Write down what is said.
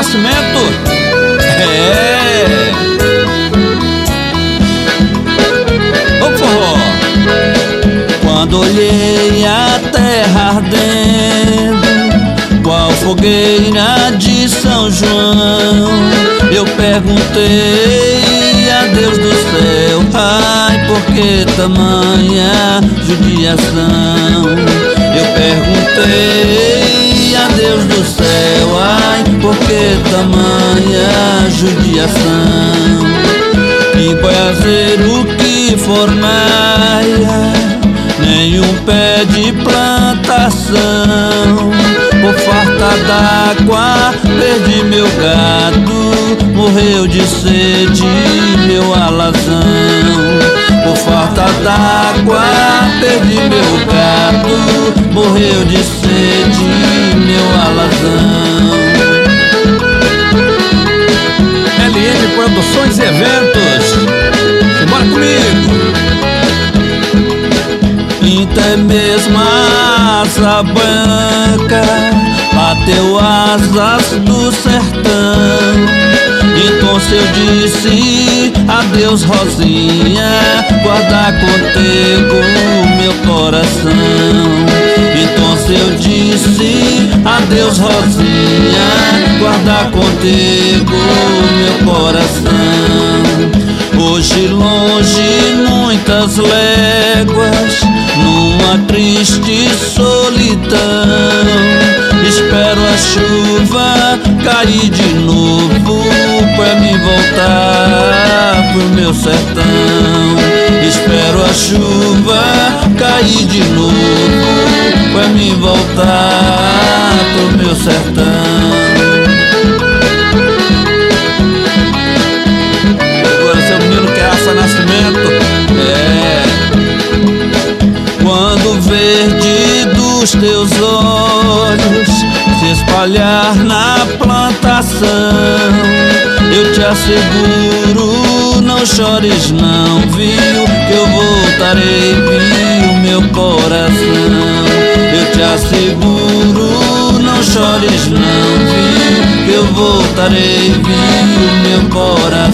Nascimento. Ô forró. Quando olhei a terra ardendo, qual fogueira de São João, eu perguntei a Deus do céu, ai, por que tamanha judiação? Eu perguntei a Deus do céu, ai, por que tamanha judiação? Que boiazeiro que fornaia, nenhum pé de plantação. Por farta d'água perdi meu gado, morreu de sede meu alazão. Por falta d'água perdi meu gado, morreu de sede meu alazão. LM Produções e Eventos, bora comigo! Até mesmo a asa branca bateu asas do sertão. Então se eu disse adeus Rosinha, guarda contigo meu coração. Então se eu disse adeus Rosinha, guarda contigo meu coração. Hoje longe muitas léguas, numa triste solidão, espero a chuva cair de novo pra me voltar pro meu sertão. Espero a chuva cair de novo pra me voltar pro meu sertão. Agora seu menino que aça Nascimento. Quando o verde dos teus olhos se espalhar na plantação, eu te asseguro, não chores não, viu, que eu voltarei, viu, meu coração. Eu te asseguro, não chores não, viu, que eu voltarei, viu, meu coração.